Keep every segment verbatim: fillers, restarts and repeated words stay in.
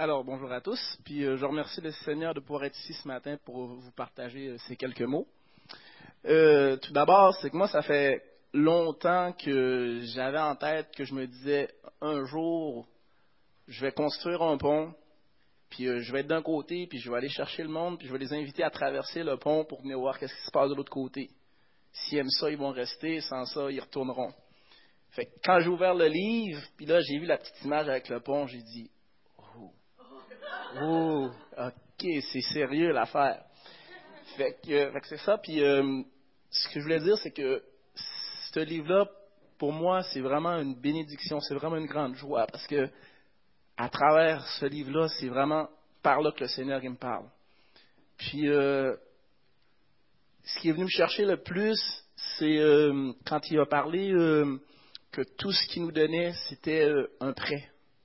Alors, bonjour à tous. Puis, euh, je remercie le Seigneur de pouvoir être ici ce matin pour vous partager euh, ces quelques mots. Euh, tout d'abord, c'est que moi, ça fait longtemps que j'avais en tête que je me disais, un jour, je vais construire un pont, puis euh, je vais être d'un côté, puis je vais aller chercher le monde, puis je vais les inviter à traverser le pont pour venir voir qu'est-ce qui se passe de l'autre côté. S'ils aiment ça, ils vont rester. Sans ça, ils retourneront. Fait que quand j'ai ouvert le livre, puis là, j'ai vu la petite image avec le pont, j'ai dit, oh, oh, ok, c'est sérieux l'affaire. Fait que, euh, fait que c'est ça. Puis euh, ce que je voulais dire, c'est que ce livre-là, pour moi, c'est vraiment une bénédiction, c'est vraiment une grande joie, parce que à travers ce livre-là, c'est vraiment par là que le Seigneur il me parle. Puis euh, ce qui est venu me chercher le plus, c'est euh, quand il a parlé euh, que tout ce qu'il nous donnait, c'était euh, un prêt.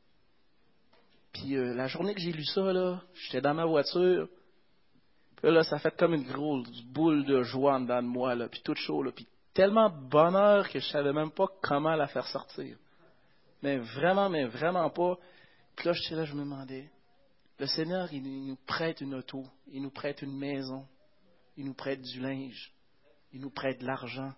Puis euh, la journée que j'ai lu ça, là, j'étais dans ma voiture. Puis là, ça fait comme une grosse boule de joie en dedans de moi, là, puis tout chaud, là, puis tellement de bonheur que je savais même pas comment la faire sortir. Mais vraiment, mais vraiment pas. Puis là, j'étais là, je me demandais, le Seigneur, il, il nous prête une auto, il nous prête une maison, il nous prête du linge, il nous prête de l'argent.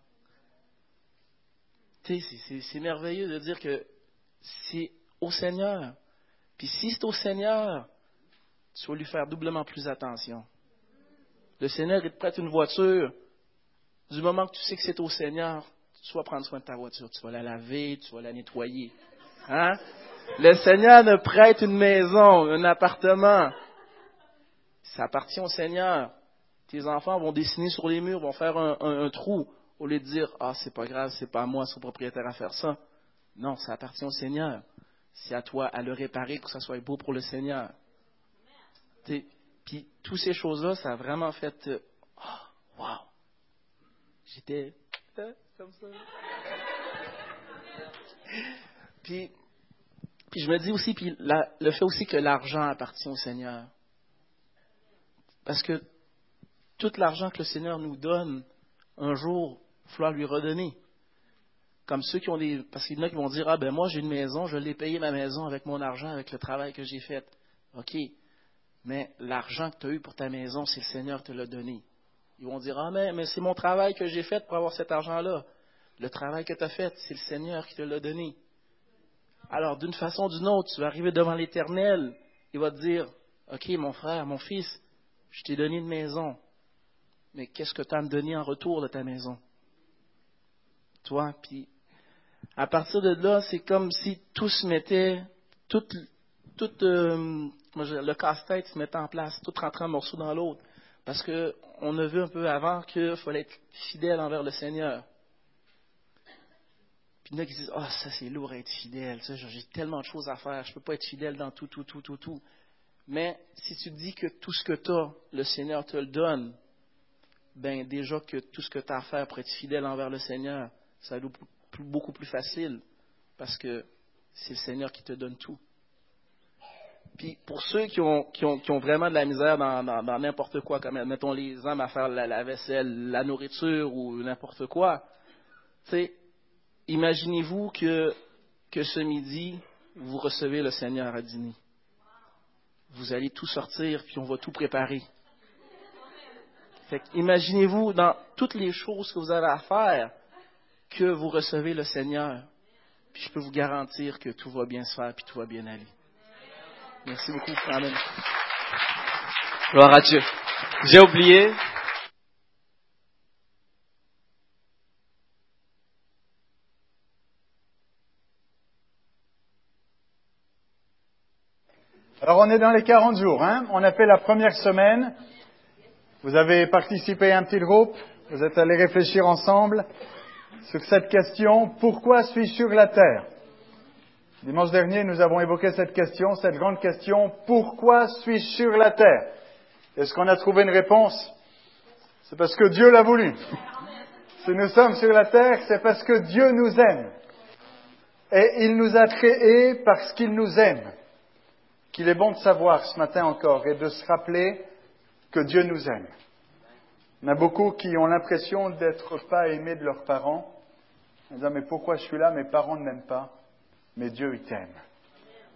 Tu sais, c'est, c'est, c'est merveilleux de dire que c'est au Seigneur. Puis si c'est au Seigneur, tu vas lui faire doublement plus attention. Le Seigneur, il te prête une voiture. Du moment que tu sais que c'est au Seigneur, tu vas prendre soin de ta voiture. Tu vas la laver, tu vas la nettoyer. Hein? Le Seigneur ne prête une maison, un appartement. Ça appartient au Seigneur. Tes enfants vont dessiner sur les murs, vont faire un, un, un trou, au lieu de dire « Ah, c'est pas grave, c'est pas à moi, c'est au propriétaire à faire ça. » Non, ça appartient au Seigneur. C'est à toi à le réparer pour que ça soit beau pour le Seigneur. T'sais, puis, toutes ces choses-là, ça a vraiment fait euh, « Oh, wow! » J'étais euh, comme ça. Puis, puis je me dis aussi, puis la, le fait aussi que l'argent appartient au Seigneur. Parce que tout l'argent que le Seigneur nous donne, un jour, il va falloir lui redonner. Comme ceux qui ont des... Parce qu'il y en a qui vont dire, ah ben moi j'ai une maison, je l'ai payé ma maison avec mon argent, avec le travail que j'ai fait. OK, mais l'argent que tu as eu pour ta maison, c'est le Seigneur qui te l'a donné. Ils vont dire, ah mais, mais c'est mon travail que j'ai fait pour avoir cet argent-là. Le travail que tu as fait, c'est le Seigneur qui te l'a donné. Alors, d'une façon ou d'une autre, tu vas arriver devant l'Éternel, il va te dire, OK, mon frère, mon fils, je t'ai donné une maison, mais qu'est-ce que tu as à me donner en retour de ta maison? Toi, puis à partir de là, c'est comme si tout se mettait, tout, tout euh, le casse-tête se mettait en place, tout rentrait un morceau dans l'autre. Parce qu'on a vu un peu avant qu'il fallait être fidèle envers le Seigneur. Puis il y en a qui disent, ah, oh, ça c'est lourd à être fidèle, ça, j'ai tellement de choses à faire, je ne peux pas être fidèle dans tout, tout, tout, tout, tout. Mais si tu dis que tout ce que tu as, le Seigneur te le donne, ben déjà que tout ce que tu as à faire pour être fidèle envers le Seigneur, ça va être beaucoup plus facile, parce que c'est le Seigneur qui te donne tout. Puis pour ceux qui ont, qui ont, qui ont vraiment de la misère dans, dans, dans n'importe quoi, comme mettons les hommes à faire la, la vaisselle, la nourriture ou n'importe quoi, tu sais, imaginez-vous que, que ce midi, vous recevez le Seigneur à dîner. Vous allez tout sortir, puis on va tout préparer. Fait que imaginez-vous dans toutes les choses que vous avez à faire, que vous recevez le Seigneur. Puis je peux vous garantir que tout va bien se faire, puis tout va bien aller. Merci beaucoup. Amen. Gloire à Dieu. J'ai oublié. Alors on est dans les quarante jours, hein. On a fait la première semaine. Vous avez participé à un petit groupe. Vous êtes allés réfléchir ensemble sur cette question, pourquoi suis-je sur la terre? Dimanche dernier, nous avons évoqué cette question, cette grande question, pourquoi suis-je sur la terre? Est-ce qu'on a trouvé une réponse? C'est parce que Dieu l'a voulu. Si nous sommes sur la terre, c'est parce que Dieu nous aime. Et il nous a créés parce qu'il nous aime. Qu'il est bon de savoir ce matin encore et de se rappeler que Dieu nous aime. Il y en a beaucoup qui ont l'impression d'être pas aimés de leurs parents. Ils disent, mais pourquoi je suis là? Mes parents ne m'aiment pas. Mais Dieu, il t'aime.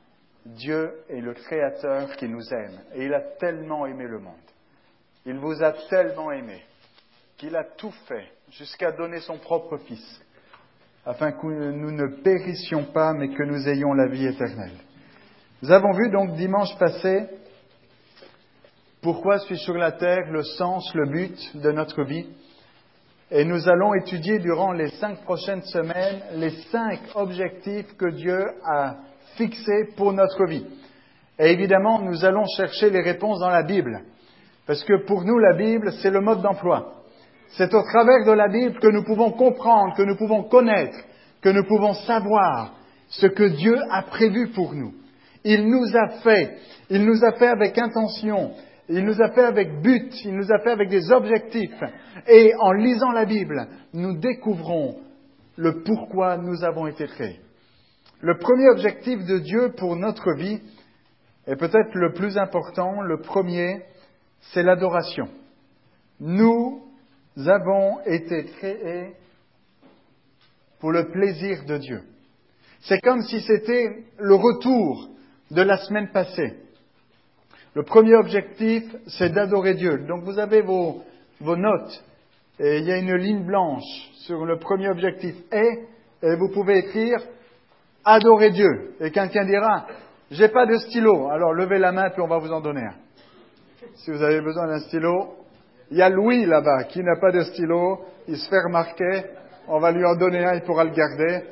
Dieu est le Créateur qui nous aime. Et il a tellement aimé le monde. Il vous a tellement aimé qu'il a tout fait jusqu'à donner son propre Fils, afin que nous ne périssions pas, mais que nous ayons la vie éternelle. Nous avons vu donc dimanche passé pourquoi suis-je sur la terre, le sens, le but de notre vie. Et nous allons étudier durant les cinq prochaines semaines les cinq objectifs que Dieu a fixés pour notre vie. Et évidemment, nous allons chercher les réponses dans la Bible. Parce que pour nous, la Bible, c'est le mode d'emploi. C'est au travers de la Bible que nous pouvons comprendre, que nous pouvons connaître, que nous pouvons savoir ce que Dieu a prévu pour nous. Il nous a fait, il nous a fait avec intention, il nous a fait avec but, il nous a fait avec des objectifs. Et en lisant la Bible, nous découvrons le pourquoi nous avons été créés. Le premier objectif de Dieu pour notre vie, et peut-être le plus important, le premier, c'est l'adoration. Nous avons été créés pour le plaisir de Dieu. C'est comme si c'était le retour de la semaine passée. Le premier objectif, c'est d'adorer Dieu. Donc vous avez vos, vos notes, et il y a une ligne blanche sur le premier objectif. Et, et vous pouvez écrire « Adorer Dieu ». Et quelqu'un dira « J'ai pas de stylo ». Alors levez la main, puis on va vous en donner un. Si vous avez besoin d'un stylo, il y a Louis là-bas qui n'a pas de stylo, il se fait remarquer, on va lui en donner un, il pourra le garder.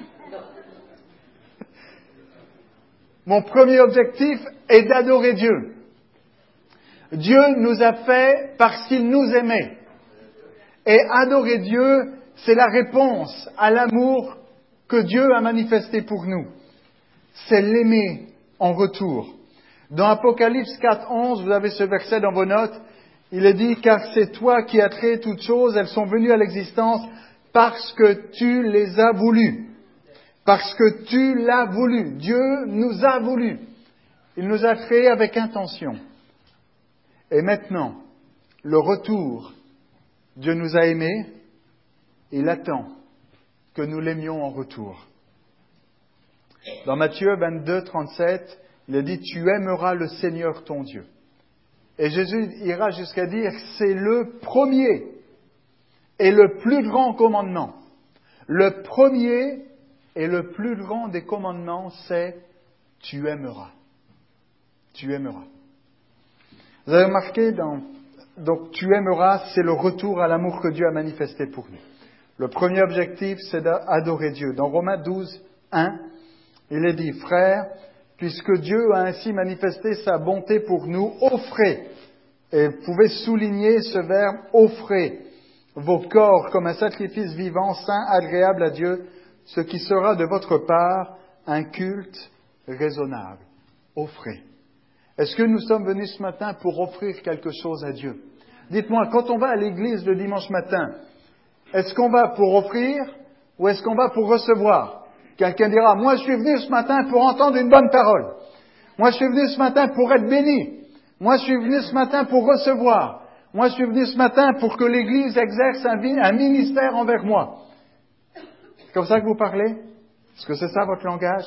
Mon premier objectif est d'adorer Dieu. Dieu nous a fait parce qu'il nous aimait. Et adorer Dieu, c'est la réponse à l'amour que Dieu a manifesté pour nous. C'est l'aimer en retour. Dans Apocalypse quatre, onze, vous avez ce verset dans vos notes, il est dit « Car c'est toi qui as créé toutes choses, elles sont venues à l'existence parce que tu les as voulues. » Parce que tu l'as voulu. Dieu nous a voulu. Il nous a créés avec intention. Et maintenant, le retour, Dieu nous a aimés, il attend que nous l'aimions en retour. Dans Matthieu vingt-deux, trente-sept, il est dit « Tu aimeras le Seigneur ton Dieu ». Et Jésus ira jusqu'à dire « C'est le premier et le plus grand commandement. Le premier et le plus grand des commandements, c'est « Tu aimeras ». Tu aimeras. Vous avez remarqué, dans, donc « Tu aimeras », c'est le retour à l'amour que Dieu a manifesté pour nous. Le premier objectif, c'est d'adorer Dieu. Dans Romains douze, un, il est dit « Frères, puisque Dieu a ainsi manifesté sa bonté pour nous, offrez ». Et vous pouvez souligner ce verbe « offrez » vos corps comme un sacrifice vivant, saint, agréable à Dieu, ce qui sera de votre part un culte raisonnable. Offrez. Est-ce que nous sommes venus ce matin pour offrir quelque chose à Dieu? Dites-moi, quand on va à l'église le dimanche matin, est-ce qu'on va pour offrir ou est-ce qu'on va pour recevoir? Quelqu'un dira, moi je suis venu ce matin pour entendre une bonne parole. Moi je suis venu ce matin pour être béni. Moi je suis venu ce matin pour recevoir. Moi je suis venu ce matin pour que l'église exerce un, un ministère envers moi. C'est comme ça que vous parlez? Est-ce que c'est ça votre langage?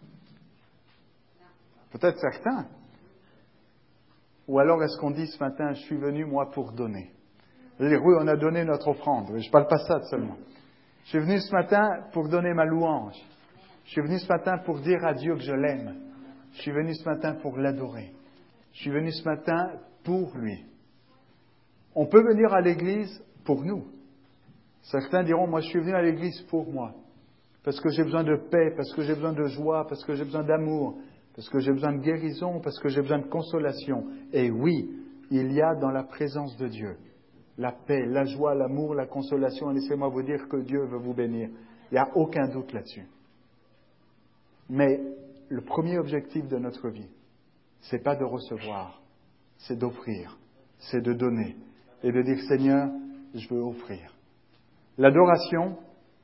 Peut-être certains. Ou alors est-ce qu'on dit ce matin, je suis venu moi pour donner? Je veux dire, oui, on a donné notre offrande. Je ne parle pas ça seulement. Je suis venu ce matin pour donner ma louange. Je suis venu ce matin pour dire à Dieu que je l'aime. Je suis venu ce matin pour l'adorer. Je suis venu ce matin pour lui. On peut venir à l'église pour nous. Certains diront, moi je suis venu à l'église pour moi. Parce que j'ai besoin de paix, parce que j'ai besoin de joie, parce que j'ai besoin d'amour, parce que j'ai besoin de guérison, parce que j'ai besoin de consolation. Et oui, il y a dans la présence de Dieu la paix, la joie, l'amour, la consolation. Et laissez-moi vous dire que Dieu veut vous bénir. Il n'y a aucun doute là-dessus. Mais le premier objectif de notre vie, c'est pas de recevoir, c'est d'offrir, c'est de donner et de dire Seigneur, je veux offrir. L'adoration,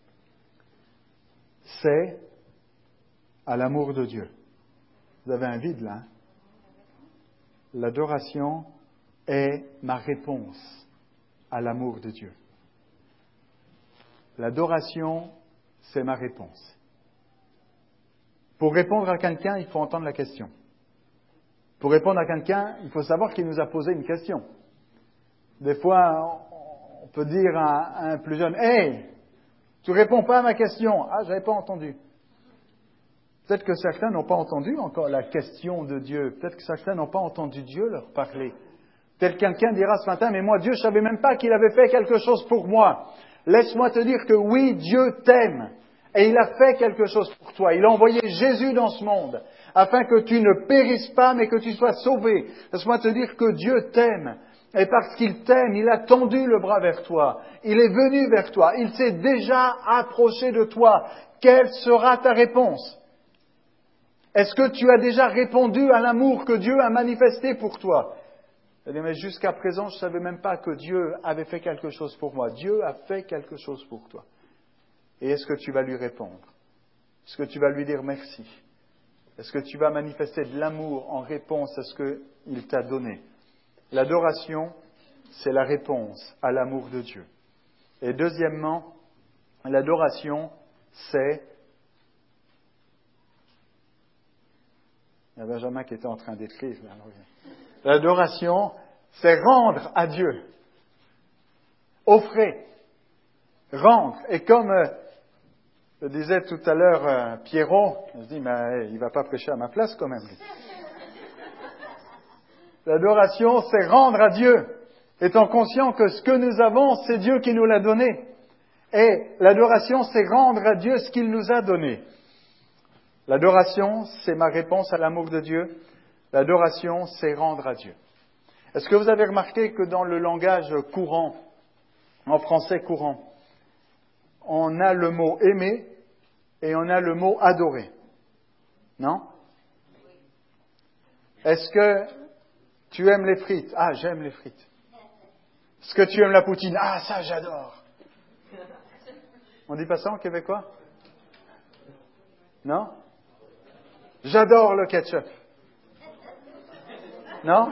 c'est à l'amour de Dieu. Vous avez un vide là. Hein? L'adoration est ma réponse à l'amour de Dieu. L'adoration, c'est ma réponse. Pour répondre à quelqu'un, il faut entendre la question. Pour répondre à quelqu'un, il faut savoir qu'il nous a posé une question. Des fois, on peut dire à un plus jeune, « Hey, tu réponds pas à ma question. » Ah, j'avais pas entendu. Peut-être que certains n'ont pas entendu encore la question de Dieu. Peut-être que certains n'ont pas entendu Dieu leur parler. Peut-être que quelqu'un dira ce matin, « Mais moi, Dieu, je savais même pas qu'il avait fait quelque chose pour moi. » Laisse-moi te dire que oui, Dieu t'aime. Et il a fait quelque chose pour toi. Il a envoyé Jésus dans ce monde, afin que tu ne périsses pas, mais que tu sois sauvé. Laisse-moi te dire que Dieu t'aime. Et parce qu'il t'aime, il a tendu le bras vers toi. Il est venu vers toi. Il s'est déjà approché de toi. Quelle sera ta réponse? Est-ce que tu as déjà répondu à l'amour que Dieu a manifesté pour toi? Mais jusqu'à présent, je ne savais même pas que Dieu avait fait quelque chose pour moi. Dieu a fait quelque chose pour toi. Et est-ce que tu vas lui répondre? Est-ce que tu vas lui dire merci? Est-ce que tu vas manifester de l'amour en réponse à ce qu'il t'a donné? L'adoration, c'est la réponse à l'amour de Dieu. Et deuxièmement, l'adoration, c'est... Il y a Benjamin qui était en train d'écrire. L'adoration, c'est rendre à Dieu. Offrir. Rendre. Et comme euh, je disais tout à l'heure euh, Pierrot, je dis, mais hey, il ne va pas prêcher à ma place quand même. L'adoration, c'est rendre à Dieu, étant conscient que ce que nous avons, c'est Dieu qui nous l'a donné. Et l'adoration, c'est rendre à Dieu ce qu'il nous a donné. L'adoration, c'est ma réponse à l'amour de Dieu. L'adoration, c'est rendre à Dieu. Est-ce que vous avez remarqué que dans le langage courant, en français courant, on a le mot aimer et on a le mot adorer? Non? Est-ce que tu aimes les frites? Ah, j'aime les frites. Est-ce que tu aimes la poutine? Ah, ça, j'adore. On dit pas ça en québécois? Non? J'adore le ketchup. Non?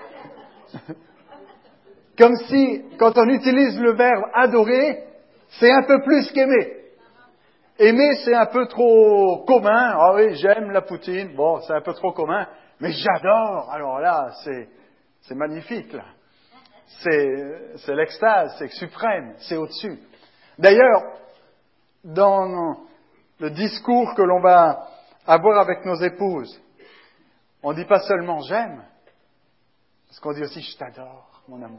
Comme si, quand on utilise le verbe adorer, c'est un peu plus qu'aimer. Aimer, c'est un peu trop commun. Ah oui, j'aime la poutine. Bon, c'est un peu trop commun. Mais j'adore. Alors là, c'est, c'est magnifique, là. C'est, c'est l'extase, c'est suprême, c'est au-dessus. D'ailleurs, dans le discours que l'on va avoir avec nos épouses, on ne dit pas seulement j'aime, parce qu'on dit aussi je t'adore, mon amour.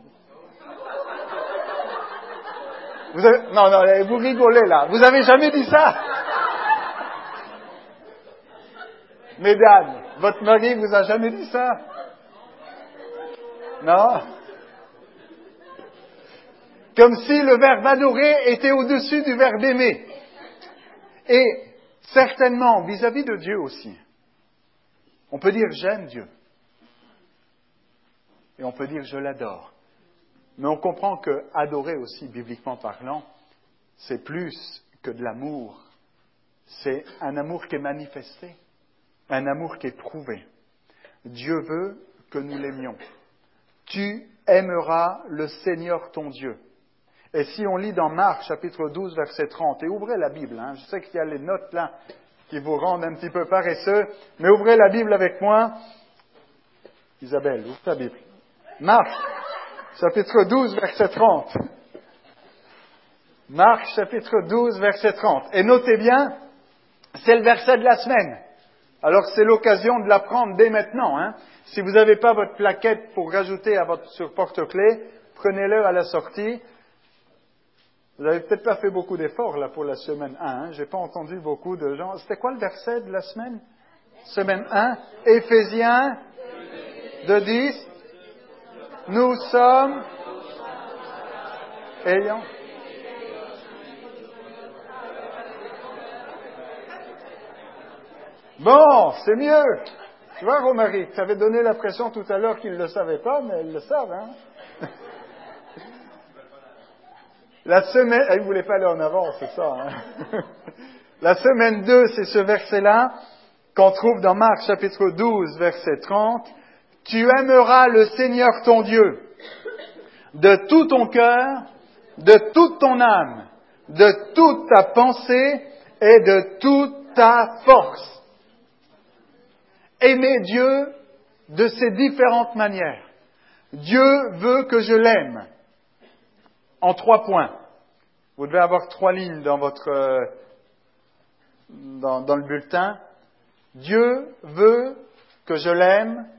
Vous avez, non, non, vous rigolez là. Vous avez jamais dit ça? Mesdames, votre mari vous a jamais dit ça? Non? Comme si le verbe adorer était au-dessus du verbe aimer. Et certainement, vis-à-vis de Dieu aussi, on peut dire j'aime Dieu. Et on peut dire je l'adore. Mais on comprend que adorer aussi, bibliquement parlant, c'est plus que de l'amour. C'est un amour qui est manifesté, un amour qui est prouvé. Dieu veut que nous l'aimions. Tu aimeras le Seigneur ton Dieu. Et si on lit dans Marc, chapitre douze, verset trente, et ouvrez la Bible, hein, je sais qu'il y a les notes là qui vous rendent un petit peu paresseux, mais ouvrez la Bible avec moi. Isabelle, ouvre ta Bible. Marc, chapitre douze, verset trente. Marc, chapitre douze, verset trente. Et notez bien, c'est le verset de la semaine. Alors c'est l'occasion de l'apprendre dès maintenant. Hein. Si vous n'avez pas votre plaquette pour rajouter à votre sur porte-clés, prenez-le à la sortie. Vous n'avez peut-être pas fait beaucoup d'efforts là pour la semaine un. Hein. J'ai pas entendu beaucoup de gens. C'était quoi le verset de la semaine? Semaine un. Éphésiens deux dix. Nous sommes ayant. Bon, c'est mieux. Tu vois, Romaric, tu avais donné l'impression tout à l'heure qu'ils ne le savaient pas, mais ils le savent, hein. La semaine, ah, ils ne voulaient pas aller en avant, c'est ça, hein. La semaine deux, c'est ce verset-là, qu'on trouve dans Marc chapitre douze, verset trente. Tu aimeras le Seigneur ton Dieu de tout ton cœur, de toute ton âme, de toute ta pensée et de toute ta force. aimer Dieu de ces différentes manières. Dieu veut que je l'aime. En trois points. Vous devez avoir trois lignes dans votre euh, dans, dans le bulletin. Dieu veut que je l'aime.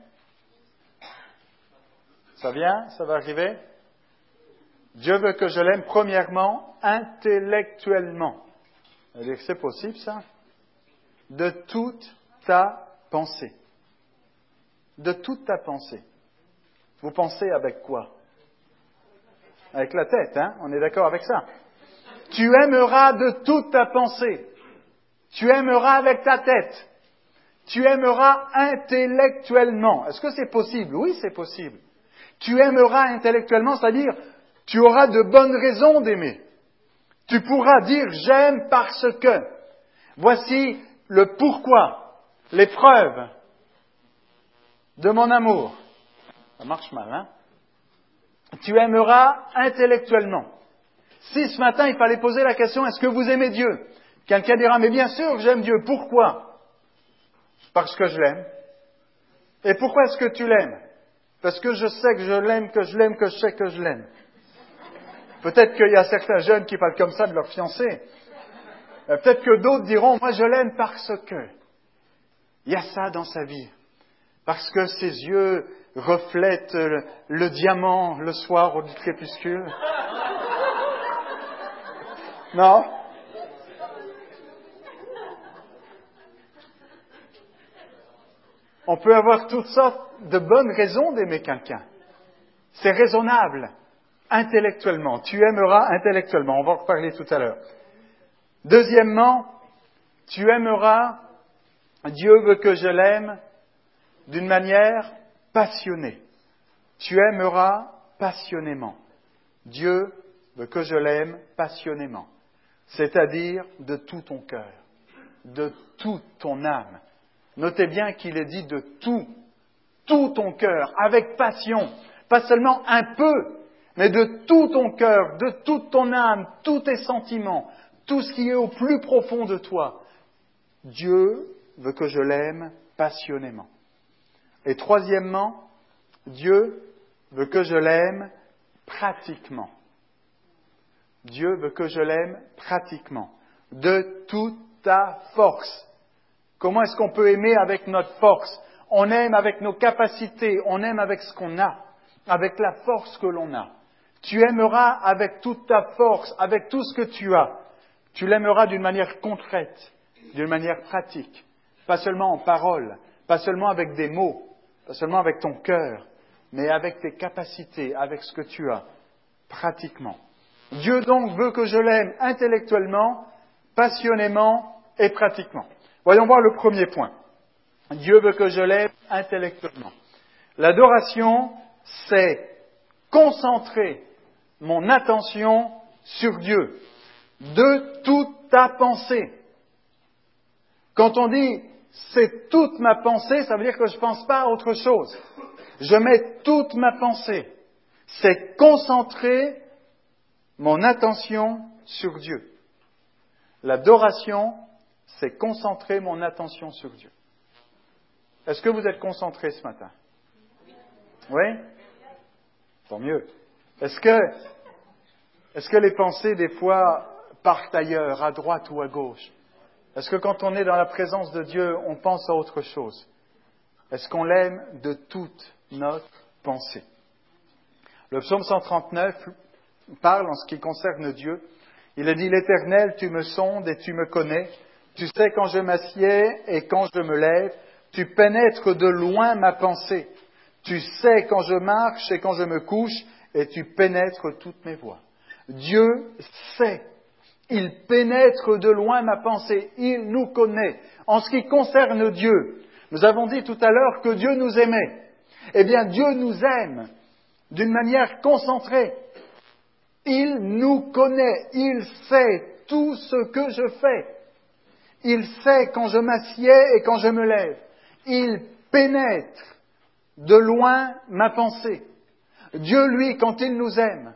Ça vient? Ça va arriver? Dieu veut que je l'aime premièrement intellectuellement. C'est-à-dire que c'est possible ça? De toute ta pensée. De toute ta pensée. Vous pensez avec quoi? Avec la tête, hein? On est d'accord avec ça? Tu aimeras de toute ta pensée. Tu aimeras avec ta tête. Tu aimeras intellectuellement. Est-ce que c'est possible? Oui, c'est possible. Tu aimeras intellectuellement, c'est-à-dire, tu auras de bonnes raisons d'aimer. Tu pourras dire « j'aime parce que ». Voici le pourquoi, les preuves de mon amour. Ça marche mal, hein? Tu aimeras intellectuellement. Si ce matin, il fallait poser la question « est-ce que vous aimez Dieu ?» Quelqu'un dira « mais bien sûr que j'aime Dieu. Pourquoi ?» Parce que je l'aime. Et pourquoi est-ce que tu l'aimes? Parce que je sais que je l'aime, que je l'aime, que je sais que je l'aime. Peut-être qu'il y a certains jeunes qui parlent comme ça de leur fiancé. Peut-être que d'autres diront « moi je l'aime parce que ». Il y a ça dans sa vie. Parce que ses yeux reflètent le, le diamant le soir au crépuscule. Non? On peut avoir toutes sortes de bonnes raisons d'aimer quelqu'un. C'est raisonnable, intellectuellement. Tu aimeras intellectuellement. On va en reparler tout à l'heure. Deuxièmement, tu aimeras, Dieu veut que je l'aime d'une manière passionnée. Tu aimeras passionnément. Dieu veut que je l'aime passionnément. C'est-à-dire de tout ton cœur, de toute ton âme. Notez bien qu'il est dit de tout, tout ton cœur, avec passion. Pas seulement un peu, mais de tout ton cœur, de toute ton âme, tous tes sentiments, tout ce qui est au plus profond de toi. Dieu veut que je l'aime passionnément. Et troisièmement, Dieu veut que je l'aime pratiquement. Dieu veut que je l'aime pratiquement, de toute ta force. Comment est-ce qu'on peut aimer avec notre force? On aime avec nos capacités, on aime avec ce qu'on a, avec la force que l'on a. Tu aimeras avec toute ta force, avec tout ce que tu as. Tu l'aimeras d'une manière concrète, d'une manière pratique, pas seulement en paroles, pas seulement avec des mots, pas seulement avec ton cœur, mais avec tes capacités, avec ce que tu as, pratiquement. Dieu donc veut que je l'aime intellectuellement, passionnément et pratiquement. Voyons voir le premier point. Dieu veut que je l'aime intellectuellement. L'adoration, c'est concentrer mon attention sur Dieu, de toute ta pensée. Quand on dit c'est toute ma pensée, ça veut dire que je ne pense pas à autre chose. Je mets toute ma pensée. C'est concentrer mon attention sur Dieu. L'adoration, c'est concentrer mon attention sur Dieu. Est-ce que vous êtes concentré ce matin? Oui? Tant mieux. Est-ce que, est-ce que les pensées, des fois, partent ailleurs, à droite ou à gauche? Est-ce que quand on est dans la présence de Dieu, on pense à autre chose? Est-ce qu'on l'aime de toute notre pensée? Le psaume cent trente-neuf parle en ce qui concerne Dieu. Il a dit « L'Éternel, tu me sondes et tu me connais. Tu sais quand je m'assieds et quand je me lève. Tu pénètres de loin ma pensée. Tu sais quand je marche et quand je me couche et tu pénètres toutes mes voies. » Dieu sait. Il pénètre de loin ma pensée. Il nous connaît. En ce qui concerne Dieu, nous avons dit tout à l'heure que Dieu nous aimait. Eh bien, Dieu nous aime d'une manière concentrée. Il nous connaît. Il sait tout ce que je fais. Il sait quand je m'assieds et quand je me lève. Il pénètre de loin ma pensée. Dieu, lui, quand il nous aime,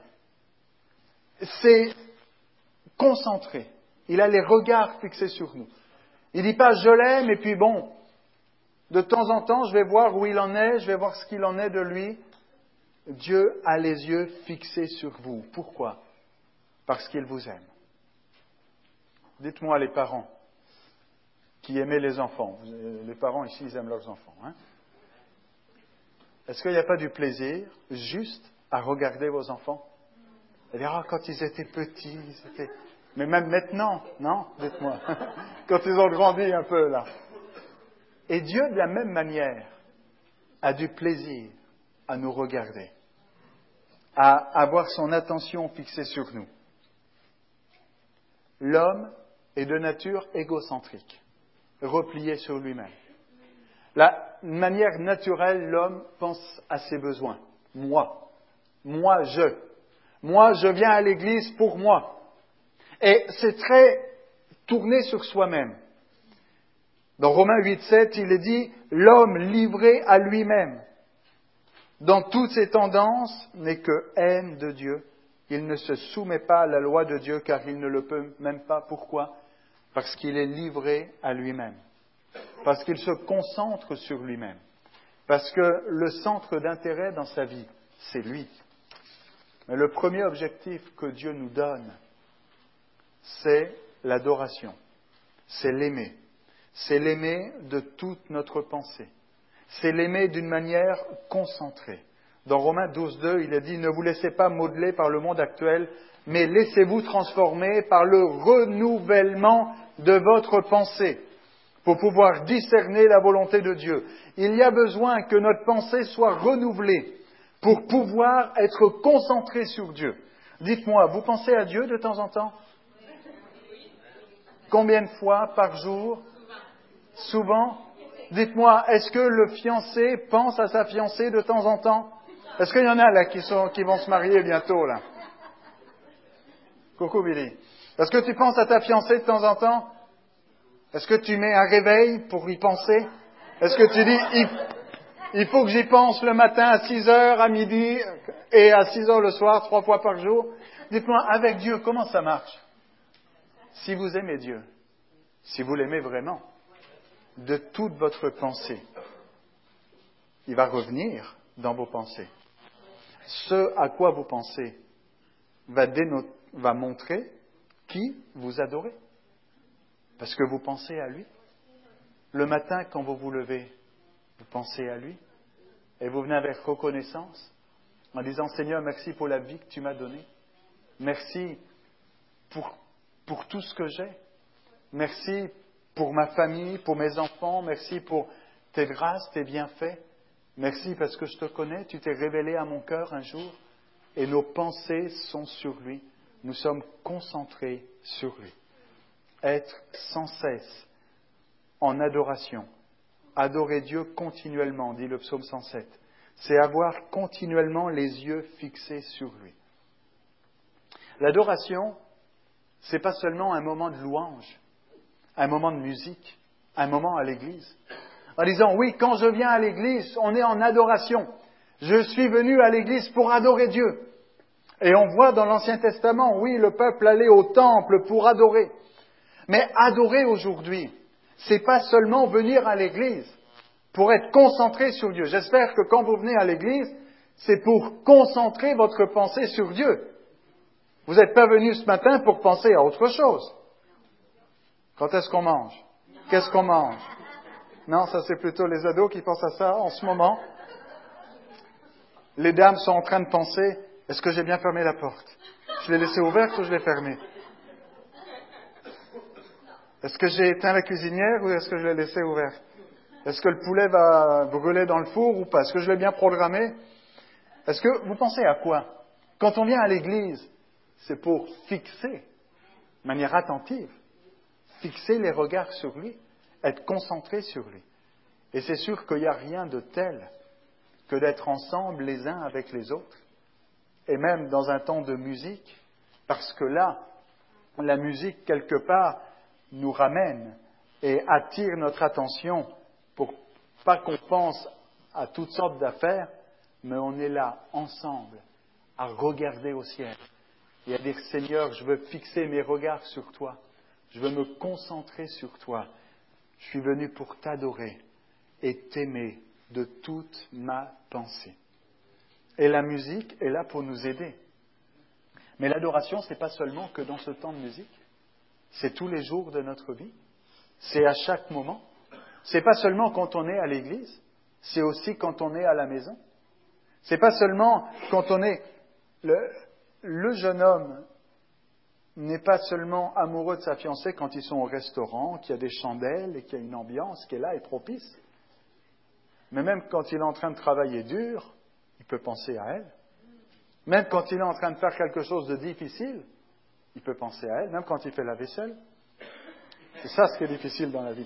c'est concentré. Il a les regards fixés sur nous. Il ne dit pas « je l'aime » et puis bon, De temps en temps, je vais voir où il en est, je vais voir ce qu'il en est de lui. Dieu a les yeux fixés sur vous. Pourquoi? Parce qu'il vous aime. Dites-moi les parents qui aimaient les enfants. Les parents ici, ils aiment leurs enfants. Hein? Est-ce qu'il n'y a pas du plaisir juste à regarder vos enfants? Et dire, ah, quand ils étaient petits, ils étaient... Mais même maintenant, non? Dites-moi. Quand ils ont grandi un peu, là. Et Dieu, de la même manière, a du plaisir à nous regarder, à avoir son attention fixée sur nous. L'homme est de nature égocentrique, replié sur lui-même. La manière naturelle, l'homme pense à ses besoins. Moi, moi, je. Moi, je viens à l'église pour moi. Et c'est très tourné sur soi-même. Dans Romains huit, sept, il est dit « L'homme livré à lui-même, dans toutes ses tendances, n'est que haine de Dieu. Il ne se soumet pas à la loi de Dieu, car il ne le peut même pas. Pourquoi? Parce qu'il est livré à lui-même. Parce qu'il se concentre sur lui-même. Parce que le centre d'intérêt dans sa vie, c'est lui. Mais le premier objectif que Dieu nous donne, c'est l'adoration. C'est l'aimer. C'est l'aimer de toute notre pensée. C'est l'aimer d'une manière concentrée. Dans Romains douze, deux, il est dit « Ne vous laissez pas modeler par le monde actuel, mais laissez-vous transformer par le renouvellement de votre pensée pour pouvoir discerner la volonté de Dieu. » Il y a besoin que notre pensée soit renouvelée pour pouvoir être concentrée sur Dieu. Dites-moi, vous pensez à Dieu de temps en temps? Combien de fois par jour? Souvent? Dites-moi, est-ce que le fiancé pense à sa fiancée de temps en temps? Est-ce qu'il y en a là qui, sont, qui vont se marier bientôt là? Coucou Billy. Est-ce que tu penses à ta fiancée de temps en temps? Est-ce que tu mets un réveil pour y penser? Est-ce que tu dis, il, il faut que j'y pense le matin à six heures, à midi et à six heures le soir, trois fois par jour? Dites-moi, avec Dieu, comment ça marche? Si vous aimez Dieu, si vous l'aimez vraiment, de toute votre pensée, il va revenir dans vos pensées. Ce à quoi vous pensez va, dénoter, va montrer qui vous adorez. Parce que vous pensez à lui. Le matin, quand vous vous levez, vous pensez à lui. Et vous venez avec reconnaissance en disant « Seigneur, merci pour la vie que tu m'as donnée. Merci pour, pour tout ce que j'ai. Merci pour ma famille, pour mes enfants. Merci pour tes grâces, tes bienfaits. Merci parce que je te connais. Tu t'es révélé à mon cœur un jour. Et nos pensées sont sur lui. Nous sommes concentrés sur lui. Être sans cesse en adoration. Adorer Dieu continuellement, dit le psaume cent sept. C'est avoir continuellement les yeux fixés sur lui. L'adoration, c'est pas seulement un moment de louange, un moment de musique, un moment à l'église. En disant, oui, quand je viens à l'église, on est en adoration. Je suis venu à l'église pour adorer Dieu. Et on voit dans l'Ancien Testament, oui, le peuple allait au temple pour adorer. Mais adorer aujourd'hui, c'est pas seulement venir à l'église pour être concentré sur Dieu. J'espère que quand vous venez à l'église, c'est pour concentrer votre pensée sur Dieu. Vous n'êtes pas venu ce matin pour penser à autre chose. Quand est-ce qu'on mange? Qu'est-ce qu'on mange? Non, ça c'est plutôt les ados qui pensent à ça en ce moment. Les dames sont en train de penser, est-ce que j'ai bien fermé la porte? Je l'ai laissée ouverte ou je l'ai fermée? Est-ce que j'ai éteint la cuisinière ou est-ce que je l'ai laissée ouverte? Est-ce que le poulet va brûler dans le four ou pas? Est-ce que je l'ai bien programmé? Est-ce que vous pensez à quoi? Quand on vient à l'église, c'est pour fixer, de manière attentive, fixer les regards sur lui, être concentré sur lui. Et c'est sûr qu'il n'y a rien de tel que d'être ensemble les uns avec les autres, et même dans un temps de musique, parce que là, la musique, quelque part, nous ramène et attire notre attention pour pas qu'on pense à toutes sortes d'affaires, mais on est là ensemble à regarder au ciel et à dire Seigneur, je veux fixer mes regards sur toi, je veux me concentrer sur toi, je suis venu pour t'adorer et t'aimer de toute ma pensée. Et la musique est là pour nous aider. Mais l'adoration, ce n'est pas seulement que dans ce temps de musique. C'est tous les jours de notre vie. C'est à chaque moment. Ce n'est pas seulement quand on est à l'église. C'est aussi quand on est à la maison. Ce n'est pas seulement quand on est... Le, le jeune homme n'est pas seulement amoureux de sa fiancée quand ils sont au restaurant, qu'il y a des chandelles et qu'il y a une ambiance qui est là et propice. Mais même quand il est en train de travailler dur, il peut penser à elle. Même quand il est en train de faire quelque chose de difficile, il peut penser à elle. Même quand il fait la vaisselle. C'est ça ce qui est difficile dans la vie.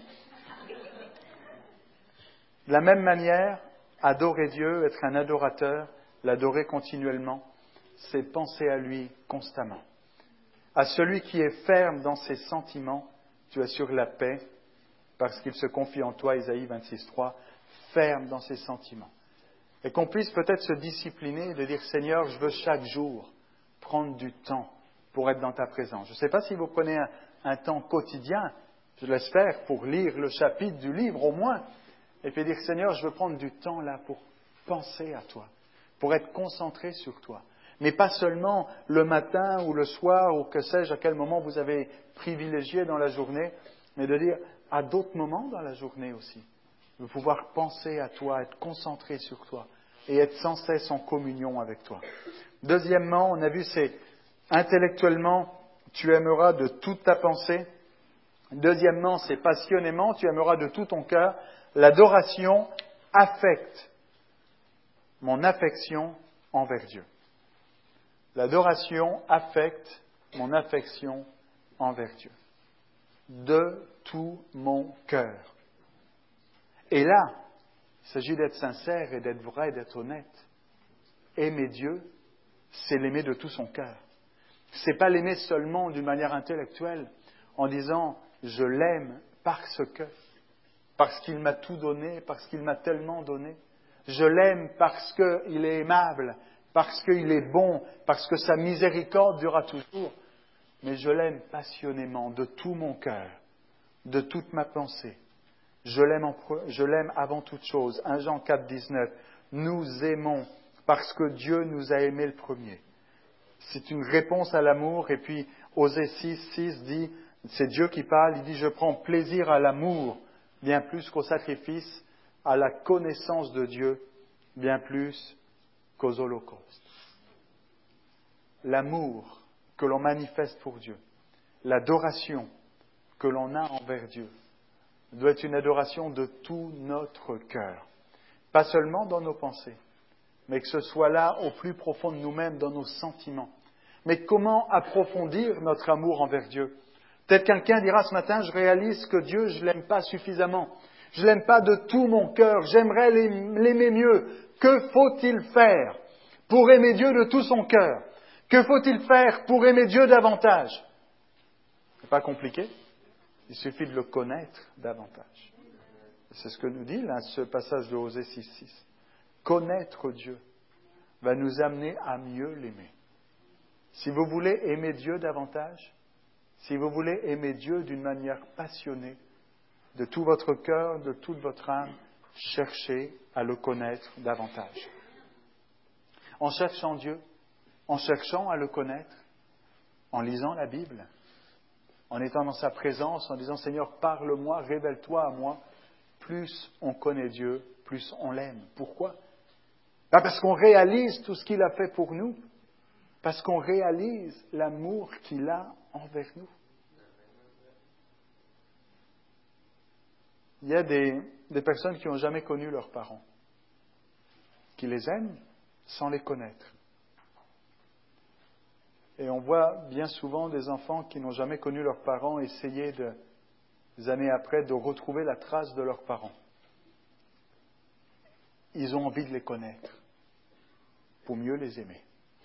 De la même manière, adorer Dieu, être un adorateur, l'adorer continuellement, c'est penser à lui constamment. À celui qui est ferme dans ses sentiments, tu assures la paix, parce qu'il se confie en toi, Isaïe vingt-six trois, ferme dans ses sentiments. Et qu'on puisse peut-être se discipliner et de dire, Seigneur, je veux chaque jour prendre du temps pour être dans ta présence. Je ne sais pas si vous prenez un, un temps quotidien, je l'espère, pour lire le chapitre du livre au moins, et puis dire, Seigneur, je veux prendre du temps là pour penser à toi, pour être concentré sur toi. Mais pas seulement le matin ou le soir ou que sais-je, à quel moment vous avez privilégié dans la journée, mais de dire à d'autres moments dans la journée aussi, de pouvoir penser à toi, être concentré sur toi et être sans cesse en communion avec toi. Deuxièmement, on a vu, c'est intellectuellement, tu aimeras de toute ta pensée. Deuxièmement, c'est passionnément, tu aimeras de tout ton cœur. L'adoration affecte mon affection envers Dieu. L'adoration affecte mon affection envers Dieu. De tout mon cœur. Et là, il s'agit d'être sincère et d'être vrai, d'être honnête. Aimer Dieu, c'est l'aimer de tout son cœur. C'est pas l'aimer seulement d'une manière intellectuelle, en disant je l'aime parce que, parce qu'il m'a tout donné, parce qu'il m'a tellement donné. Je l'aime parce qu'il est aimable, parce qu'il est bon, parce que sa miséricorde durera toujours. Mais je l'aime passionnément, de tout mon cœur, de toute ma pensée. Je l'aime, en, je l'aime avant toute chose. premier Jean quatre, dix-neuf. Nous aimons parce que Dieu nous a aimés le premier. C'est une réponse à l'amour. Et puis, Osée six, six dit, c'est Dieu qui parle, il dit, je prends plaisir à l'amour, bien plus qu'au sacrifice, à la connaissance de Dieu, bien plus qu'aux holocaustes. L'amour que l'on manifeste pour Dieu, l'adoration que l'on a envers Dieu, doit être une adoration de tout notre cœur. Pas seulement dans nos pensées, mais que ce soit là au plus profond de nous-mêmes, dans nos sentiments. Mais comment approfondir notre amour envers Dieu? Peut-être quelqu'un dira ce matin, je réalise que Dieu, je ne l'aime pas suffisamment. Je ne l'aime pas de tout mon cœur. J'aimerais l'aimer mieux. Que faut-il faire pour aimer Dieu de tout son cœur? Que faut-il faire pour aimer Dieu davantage? Ce n'est pas compliqué. Il suffit de le connaître davantage. C'est ce que nous dit là, ce passage de Osée six, six. Connaître Dieu va nous amener à mieux l'aimer. Si vous voulez aimer Dieu davantage, si vous voulez aimer Dieu d'une manière passionnée, de tout votre cœur, de toute votre âme, cherchez à le connaître davantage. En cherchant Dieu, en cherchant à le connaître, en lisant la Bible, en étant dans sa présence, en disant « Seigneur, parle-moi, révèle-toi à moi », plus on connaît Dieu, plus on l'aime. Pourquoi? Ben parce qu'on réalise tout ce qu'il a fait pour nous, parce qu'on réalise l'amour qu'il a envers nous. Il y a des, des personnes qui n'ont jamais connu leurs parents, qui les aiment sans les connaître. Et on voit bien souvent des enfants qui n'ont jamais connu leurs parents essayer, de, des années après, de retrouver la trace de leurs parents. Ils ont envie de les connaître pour mieux les aimer.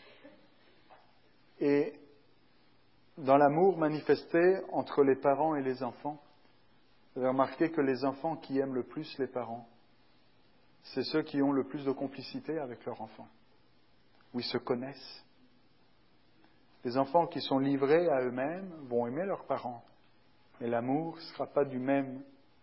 Et dans l'amour manifesté entre les parents et les enfants, vous avez remarqué que les enfants qui aiment le plus les parents, c'est ceux qui ont le plus de complicité avec leurs enfants, où ils se connaissent. Les enfants qui sont livrés à eux-mêmes vont aimer leurs parents, mais l'amour ne sera pas du même,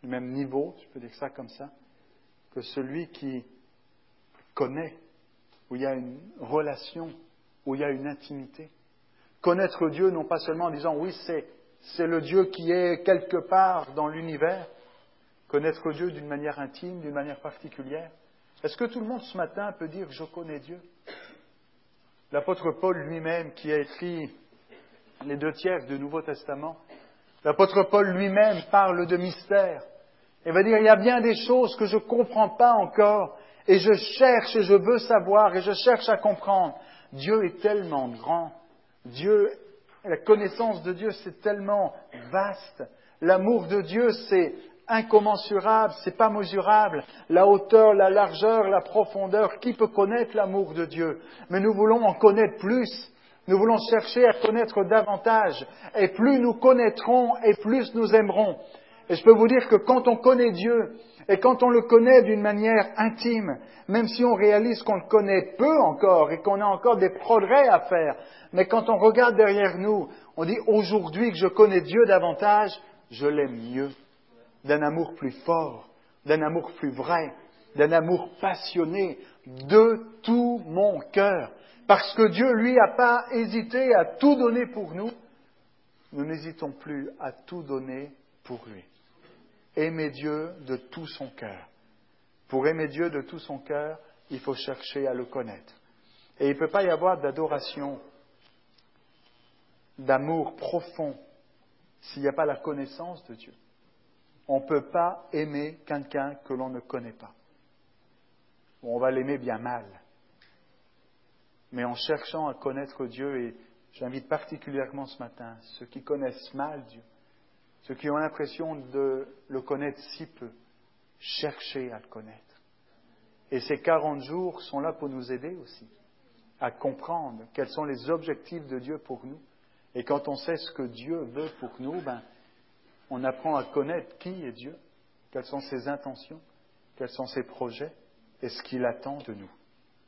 du même niveau, je peux dire ça comme ça, que celui qui connaît, où il y a une relation, où il y a une intimité. Connaître Dieu, non pas seulement en disant, oui, c'est, c'est le Dieu qui est quelque part dans l'univers. Connaître Dieu d'une manière intime, d'une manière particulière. Est-ce que tout le monde ce matin peut dire, je connais Dieu? L'apôtre Paul lui-même, qui a écrit les deux tiers du Nouveau Testament, l'apôtre Paul lui-même parle de mystère. Il va dire, il y a bien des choses que je ne comprends pas encore, et je cherche et je veux savoir, et je cherche à comprendre. Dieu est tellement grand. Dieu, la connaissance de Dieu, c'est tellement vaste. L'amour de Dieu, c'est incommensurable, c'est pas mesurable. La hauteur, la largeur, la profondeur, qui peut connaître l'amour de Dieu? Mais nous voulons en connaître plus. Nous voulons chercher à connaître davantage. Et plus nous connaîtrons, et plus nous aimerons. Et je peux vous dire que quand on connaît Dieu, et quand on le connaît d'une manière intime, même si on réalise qu'on le connaît peu encore, et qu'on a encore des progrès à faire, mais quand on regarde derrière nous, on dit aujourd'hui que je connais Dieu davantage, je l'aime mieux. D'un amour plus fort, d'un amour plus vrai, d'un amour passionné, de tout mon cœur. Parce que Dieu, lui, n'a pas hésité à tout donner pour nous, nous n'hésitons plus à tout donner pour lui. Aimer Dieu de tout son cœur. Pour aimer Dieu de tout son cœur, il faut chercher à le connaître. Et il ne peut pas y avoir d'adoration, d'amour profond, s'il n'y a pas la connaissance de Dieu. On ne peut pas aimer quelqu'un que l'on ne connaît pas. On va l'aimer bien mal. Mais en cherchant à connaître Dieu, et j'invite particulièrement ce matin ceux qui connaissent mal Dieu, ceux qui ont l'impression de le connaître si peu, cherchez à le connaître. Et ces quarante jours sont là pour nous aider aussi à comprendre quels sont les objectifs de Dieu pour nous. Et quand on sait ce que Dieu veut pour nous, ben, on apprend à connaître qui est Dieu, quelles sont ses intentions, quels sont ses projets et ce qu'il attend de nous.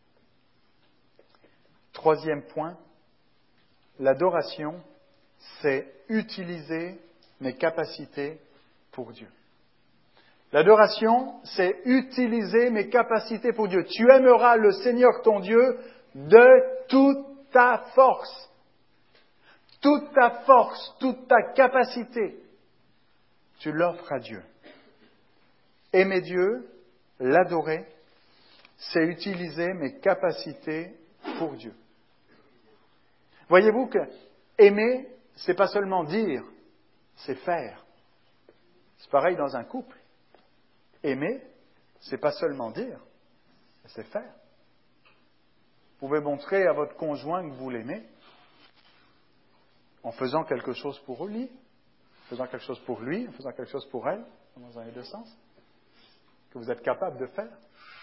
Troisième point, l'adoration, c'est utiliser mes capacités pour Dieu. L'adoration, c'est utiliser mes capacités pour Dieu. Tu aimeras le Seigneur ton Dieu de toute ta force. Toute ta force, toute ta capacité, tu l'offres à Dieu. Aimer Dieu, l'adorer, c'est utiliser mes capacités pour Dieu. Voyez-vous que aimer, c'est pas seulement dire, c'est faire. C'est pareil dans un couple. Aimer, c'est pas seulement dire, c'est faire. Vous pouvez montrer à votre conjoint que vous l'aimez en faisant quelque chose pour lui, en faisant quelque chose pour lui, en faisant quelque chose pour elle, dans les deux sens, que vous êtes capable de faire.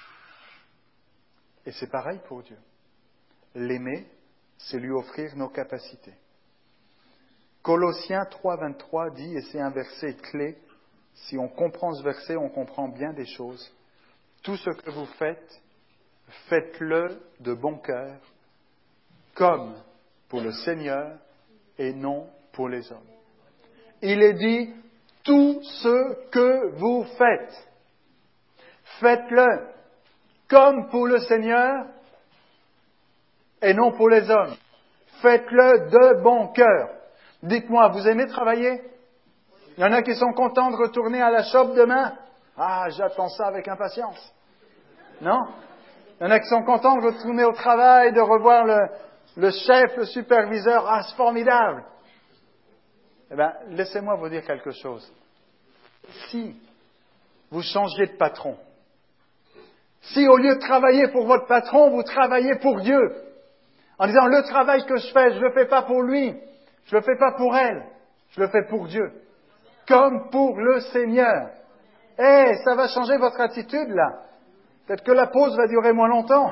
Et c'est pareil pour Dieu. L'aimer, c'est lui offrir nos capacités. Colossiens trois, vingt-trois dit, et c'est un verset clé, si on comprend ce verset, on comprend bien des choses. Tout ce que vous faites, faites-le de bon cœur, comme pour le Seigneur et non pour les hommes. Il est dit, tout ce que vous faites, faites-le comme pour le Seigneur et non pour les hommes. Faites-le de bon cœur. Dites-moi, vous aimez travailler? Il y en a qui sont contents de retourner à la shop demain. Ah, j'attends ça avec impatience. Non? Il y en a qui sont contents de retourner au travail, de revoir le, le chef, le superviseur. Ah, c'est formidable. Eh bien, laissez-moi vous dire quelque chose. Si vous changez de patron, si au lieu de travailler pour votre patron, vous travaillez pour Dieu, en disant, le travail que je fais, je ne le fais pas pour lui, je ne le fais pas pour elle, je le fais pour Dieu. Comme pour le Seigneur. Eh, ça va changer votre attitude, là. Peut-être que la pause va durer moins longtemps.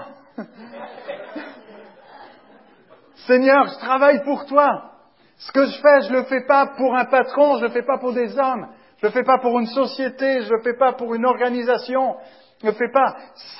Seigneur, je travaille pour toi. Ce que je fais, je ne le fais pas pour un patron, je ne le fais pas pour des hommes, je ne le fais pas pour une société, je ne le fais pas pour une organisation, je ne le fais pas...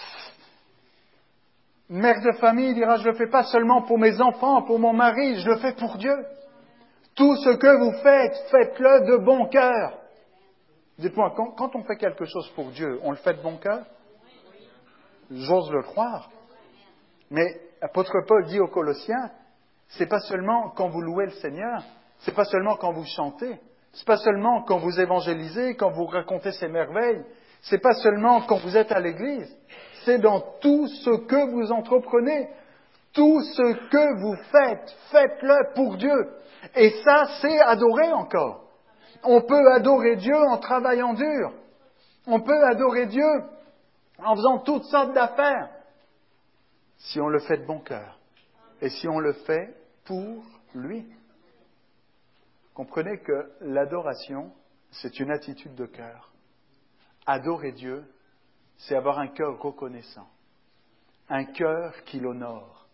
Une mère de famille dira, je ne le fais pas seulement pour mes enfants, pour mon mari, je le fais pour Dieu. Tout ce que vous faites, faites-le de bon cœur. Dites-moi, quand, quand on fait quelque chose pour Dieu, on le fait de bon cœur? J'ose le croire. Mais l'apôtre Paul dit aux Colossiens, c'est pas seulement quand vous louez le Seigneur, c'est pas seulement quand vous chantez, c'est pas seulement quand vous évangélisez, quand vous racontez ses merveilles, c'est pas seulement quand vous êtes à l'église, c'est dans tout ce que vous entreprenez, tout ce que vous faites, faites-le pour Dieu. Et ça, c'est adorer encore. On peut adorer Dieu en travaillant dur. On peut adorer Dieu en faisant toutes sortes d'affaires. Si on le fait de bon cœur. Et si on le fait pour lui. Comprenez que l'adoration, c'est une attitude de cœur. Adorer Dieu, c'est avoir un cœur reconnaissant. Un cœur qui l'honore.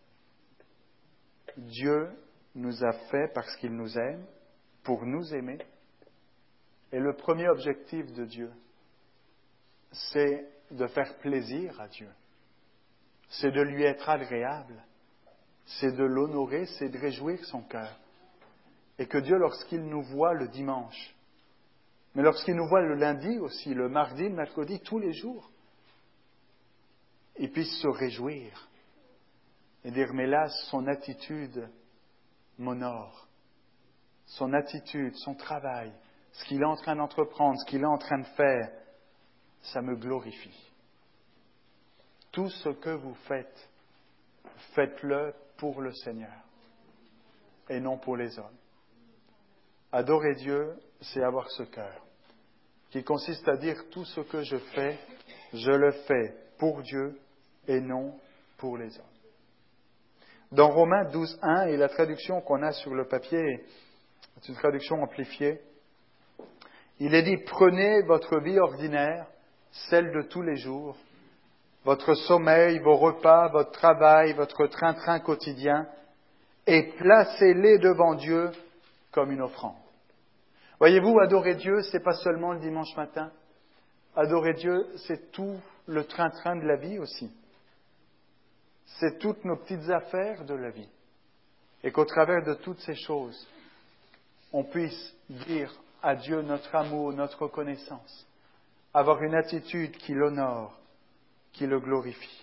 Dieu nous a fait parce qu'il nous aime, pour nous aimer. Et le premier objectif de Dieu, c'est de faire plaisir à Dieu. C'est de lui être agréable. C'est de l'honorer, c'est de réjouir son cœur. Et que Dieu, lorsqu'il nous voit le dimanche, mais lorsqu'il nous voit le lundi aussi, le mardi, le mercredi, tous les jours, il puisse se réjouir et dire, mais là, son attitude m'honore. Son attitude, son travail, ce qu'il est en train d'entreprendre, ce qu'il est en train de faire, ça me glorifie. Tout ce que vous faites, faites-le pour le Seigneur et non pour les hommes. Adorer Dieu, c'est avoir ce cœur qui consiste à dire tout ce que je fais, je le fais pour Dieu et non pour les hommes. Dans Romains douze, un, et la traduction qu'on a sur le papier, c'est une traduction amplifiée, il est dit, prenez votre vie ordinaire, celle de tous les jours, votre sommeil, vos repas, votre travail, votre train-train quotidien, et placez-les devant Dieu comme une offrande. Voyez-vous, adorer Dieu, c'est pas seulement le dimanche matin. Adorer Dieu, c'est tout le train-train de la vie aussi. C'est toutes nos petites affaires de la vie. Et qu'au travers de toutes ces choses, on puisse dire à Dieu notre amour, notre reconnaissance, avoir une attitude qui l'honore, qui le glorifie.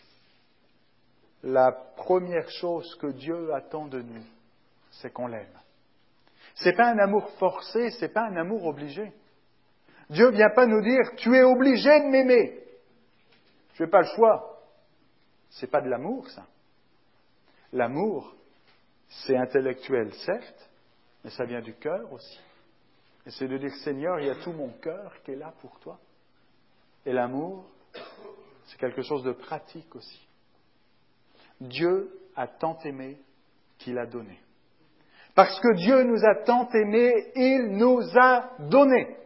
La première chose que Dieu attend de nous, c'est qu'on l'aime. C'est pas un amour forcé, c'est pas un amour obligé. Dieu vient pas nous dire, tu es obligé de m'aimer. Je n'ai pas le choix. C'est pas de l'amour, ça. L'amour, c'est intellectuel, certes, mais ça vient du cœur aussi. Et c'est de dire, Seigneur, il y a tout mon cœur qui est là pour toi. Et l'amour, c'est quelque chose de pratique aussi. Dieu a tant aimé qu'il a donné. Parce que Dieu nous a tant aimés, il nous a donné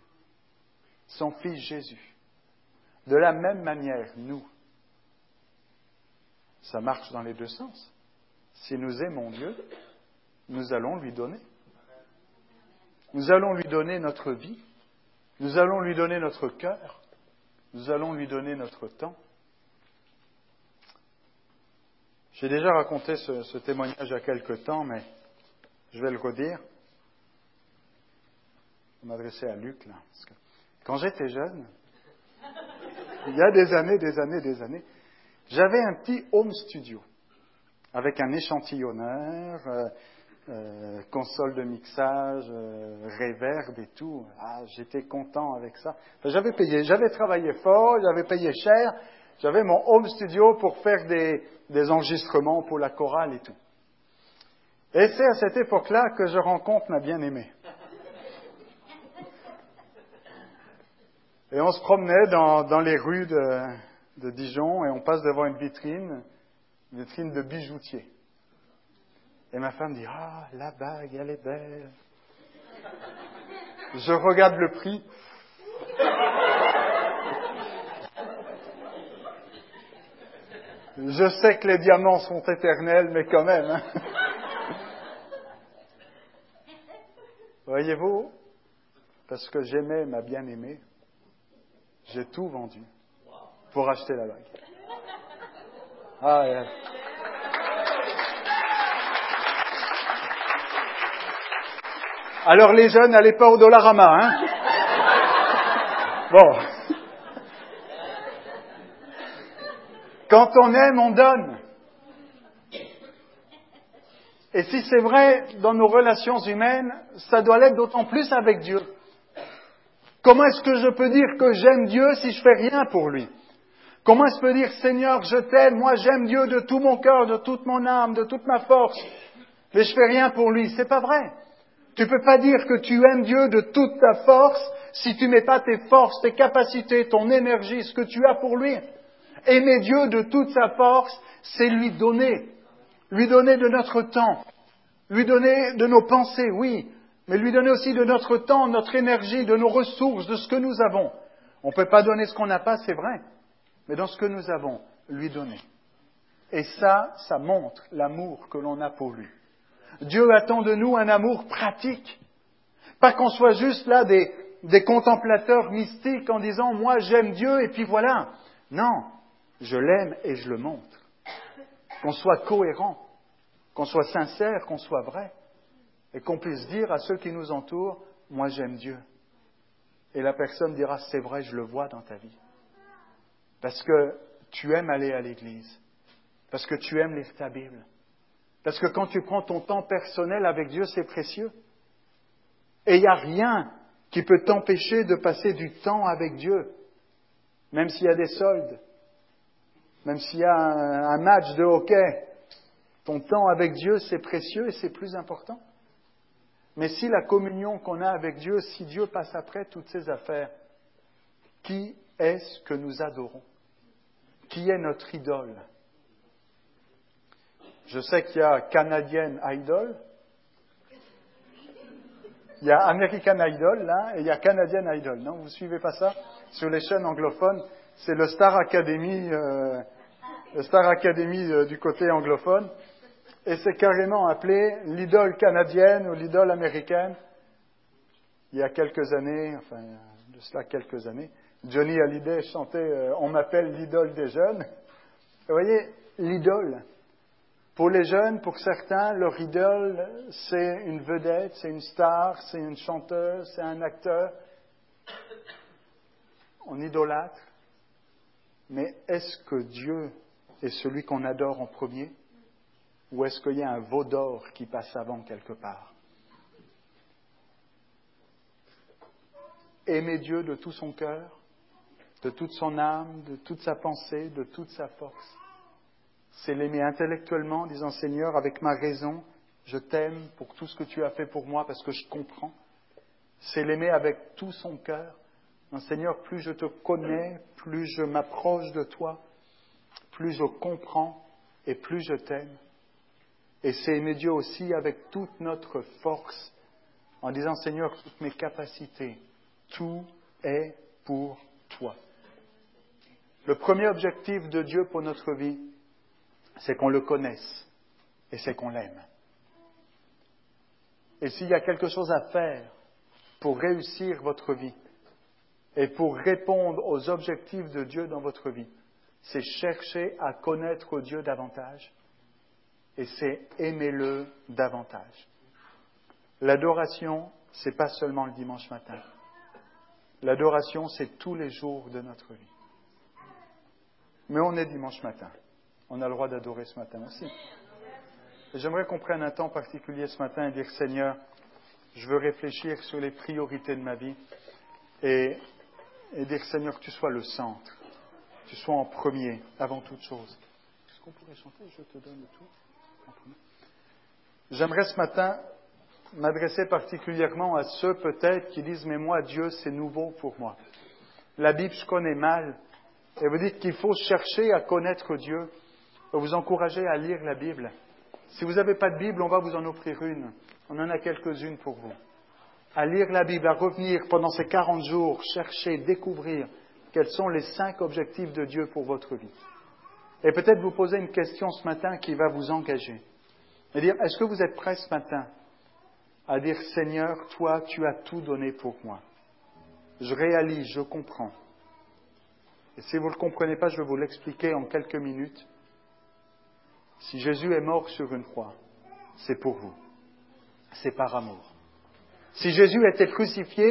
son Fils Jésus. De la même manière, nous, ça marche dans les deux sens. Si nous aimons Dieu, nous allons lui donner. Nous allons lui donner notre vie. Nous allons lui donner notre cœur. Nous allons lui donner notre temps. J'ai déjà raconté ce, ce témoignage il y a quelque temps, mais je vais le redire. Je vais m'adresser à Luc, là. Parce que quand j'étais jeune, il y a des années, des années, des années, j'avais un petit home studio avec un échantillonneur, euh, euh, console de mixage, euh, reverb et tout. Ah, j'étais content avec ça. Enfin, j'avais payé, j'avais travaillé fort, j'avais payé cher. J'avais mon home studio pour faire des, des enregistrements pour la chorale et tout. Et c'est à cette époque-là que je rencontre ma bien-aimée. Et on se promenait dans, dans les rues de, de Dijon et on passe devant une vitrine, une vitrine de bijoutier. Et ma femme dit, ah, la bague, elle est belle. Je regarde le prix. Je sais que les diamants sont éternels, mais quand même. Hein. Voyez-vous, parce que j'aimais ma bien-aimée, j'ai tout vendu pour acheter la bague. Ah, yeah. Alors les jeunes, n'allez pas au Dollarama, hein. Bon. Quand on aime, on donne. Et si c'est vrai dans nos relations humaines, ça doit l'être d'autant plus avec Dieu. Comment est-ce que je peux dire que j'aime Dieu si je fais rien pour lui? Comment est-ce que je peux dire, Seigneur, je t'aime, moi j'aime Dieu de tout mon cœur, de toute mon âme, de toute ma force, mais je fais rien pour lui? C'est pas vrai. Tu peux pas dire que tu aimes Dieu de toute ta force si tu mets pas tes forces, tes capacités, ton énergie, ce que tu as pour lui. Aimer Dieu de toute sa force, c'est lui donner. Lui donner de notre temps. Lui donner de nos pensées, oui. Mais lui donner aussi de notre temps, notre énergie, de nos ressources, de ce que nous avons. On ne peut pas donner ce qu'on n'a pas, c'est vrai. Mais dans ce que nous avons, lui donner. Et ça, ça montre l'amour que l'on a pour lui. Dieu attend de nous un amour pratique. Pas qu'on soit juste là des, des contemplateurs mystiques en disant « moi j'aime Dieu et puis voilà ». Non, je l'aime et je le montre. Qu'on soit cohérent, qu'on soit sincère, qu'on soit vrai. Et qu'on puisse dire à ceux qui nous entourent « moi j'aime Dieu ». Et la personne dira « c'est vrai, je le vois dans ta vie ». Parce que tu aimes aller à l'église. Parce que tu aimes lire ta Bible. Parce que quand tu prends ton temps personnel avec Dieu, c'est précieux. Et il n'y a rien qui peut t'empêcher de passer du temps avec Dieu. Même s'il y a des soldes. Même s'il y a un, un match de hockey. Ton temps avec Dieu, c'est précieux et c'est plus important. Mais si la communion qu'on a avec Dieu, si Dieu passe après toutes ces affaires, qui est-ce que nous adorons? Qui est notre idole? Je sais qu'il y a Canadian Idol, il y a American Idol, là, et il y a Canadian Idol. Non, vous ne suivez pas ça? Sur les chaînes anglophones, c'est le Star Academy, euh, le Star Academy euh, du côté anglophone, et c'est carrément appelé l'idole canadienne ou l'idole américaine. Il y a quelques années, enfin, de cela quelques années, Johnny Hallyday chantait euh, « On m'appelle l'idole des jeunes ». Vous voyez, l'idole. Pour les jeunes, pour certains, leur idole, c'est une vedette, c'est une star, c'est une chanteuse, c'est un acteur. On idolâtre. Mais est-ce que Dieu est celui qu'on adore en premier? Ou est-ce qu'il y a un veau d'or qui passe avant quelque part? Aimer Dieu de tout son cœur, de toute son âme, de toute sa pensée, de toute sa force. C'est l'aimer intellectuellement, en disant « Seigneur, avec ma raison, je t'aime pour tout ce que tu as fait pour moi parce que je comprends. » C'est l'aimer avec tout son cœur. « Seigneur, plus je te connais, plus je m'approche de toi, plus je comprends et plus je t'aime. » Et c'est aimer Dieu aussi avec toute notre force, en disant « Seigneur, toutes mes capacités, tout est pour toi. » Le premier objectif de Dieu pour notre vie, c'est qu'on le connaisse et c'est qu'on l'aime. Et s'il y a quelque chose à faire pour réussir votre vie et pour répondre aux objectifs de Dieu dans votre vie, c'est chercher à connaître Dieu davantage et c'est aimer-le davantage. L'adoration, c'est pas seulement le dimanche matin. L'adoration, c'est tous les jours de notre vie. Mais on est dimanche matin. On a le droit d'adorer ce matin aussi. Et j'aimerais qu'on prenne un temps particulier ce matin et dire, Seigneur, je veux réfléchir sur les priorités de ma vie et, et dire, Seigneur, que tu sois le centre, que tu sois en premier, avant toute chose. Est-ce qu'on pourrait chanter? Je te donne tout. J'aimerais ce matin m'adresser particulièrement à ceux peut-être qui disent, mais moi, Dieu, c'est nouveau pour moi. La Bible, je connais mal. Et vous dites qu'il faut chercher à connaître Dieu. Je vais vous encourager à lire la Bible. Si vous n'avez pas de Bible, on va vous en offrir une. On en a quelques-unes pour vous. À lire la Bible, à revenir pendant ces quarante jours, chercher, découvrir quels sont les cinq objectifs de Dieu pour votre vie. Et peut-être vous poser une question ce matin qui va vous engager. Et dire, est-ce que vous êtes prêts ce matin à dire, Seigneur, toi, tu as tout donné pour moi. Je réalise, je comprends. Et si vous ne le comprenez pas, je vais vous l'expliquer en quelques minutes. Si Jésus est mort sur une croix, c'est pour vous. C'est par amour. Si Jésus a été crucifié,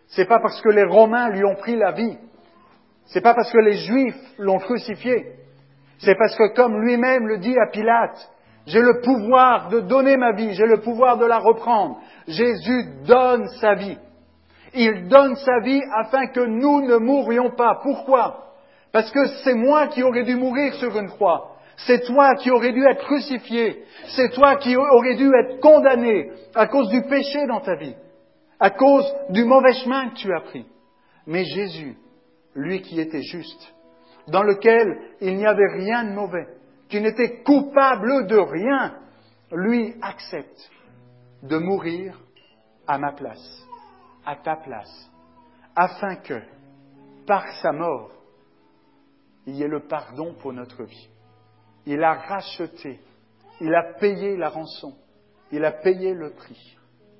C'est pas parce que les Romains lui ont pris la vie. C'est pas parce que les Juifs l'ont crucifié. C'est parce que, comme lui-même le dit à Pilate, j'ai le pouvoir de donner ma vie, j'ai le pouvoir de la reprendre. Jésus donne sa vie. Il donne sa vie afin que nous ne mourions pas. Pourquoi? Parce que c'est moi qui aurais dû mourir sur une croix. C'est toi qui aurais dû être crucifié. C'est toi qui aurais dû être condamné à cause du péché dans ta vie, à cause du mauvais chemin que tu as pris. Mais Jésus, lui qui était juste, dans lequel il n'y avait rien de mauvais, qui n'était coupable de rien, lui accepte de mourir à ma place, à ta place, afin que, par sa mort, il y ait le pardon pour notre vie. Il a racheté, il a payé la rançon, il a payé le prix.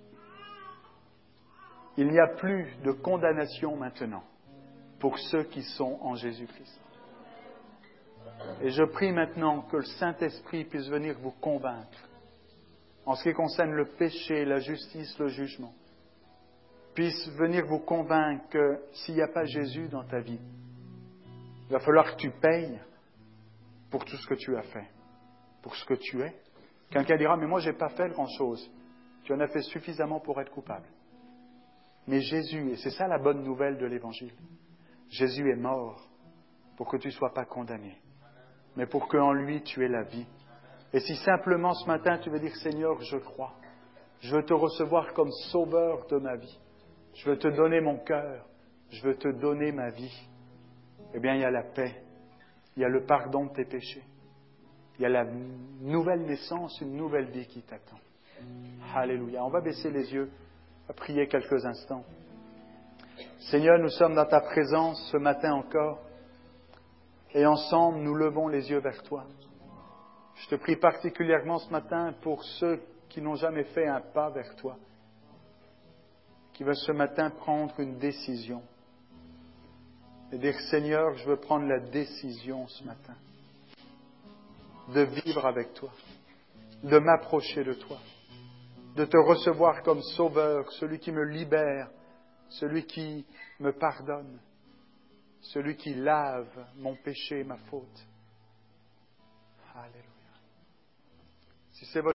Il n'y a plus de condamnation maintenant pour ceux qui sont en Jésus-Christ. Et je prie maintenant que le Saint-Esprit puisse venir vous convaincre en ce qui concerne le péché, la justice, le jugement. Puisse venir vous convaincre que s'il n'y a pas Jésus dans ta vie, il va falloir que tu payes pour tout ce que tu as fait, pour ce que tu es. Quelqu'un dira, mais moi je n'ai pas fait grand-chose. Tu en as fait suffisamment pour être coupable. Mais Jésus, et c'est ça la bonne nouvelle de l'Évangile, Jésus est mort pour que tu ne sois pas condamné, mais pour qu'en lui tu aies la vie. Et si simplement ce matin tu veux dire, Seigneur, je crois, je veux te recevoir comme sauveur de ma vie, je veux te donner mon cœur, je veux te donner ma vie, eh bien il y a la paix, il y a le pardon de tes péchés, il y a la nouvelle naissance, une nouvelle vie qui t'attend. Alléluia. On va baisser les yeux, à prier quelques instants. Seigneur, nous sommes dans ta présence ce matin encore, et ensemble nous levons les yeux vers toi. Je te prie particulièrement ce matin pour ceux qui n'ont jamais fait un pas vers toi, qui veulent ce matin prendre une décision et dire, Seigneur, je veux prendre la décision ce matin de vivre avec toi, de m'approcher de toi, de te recevoir comme sauveur, celui qui me libère, celui qui me pardonne, celui qui lave mon péché et ma faute. Alléluia. Si c'est votre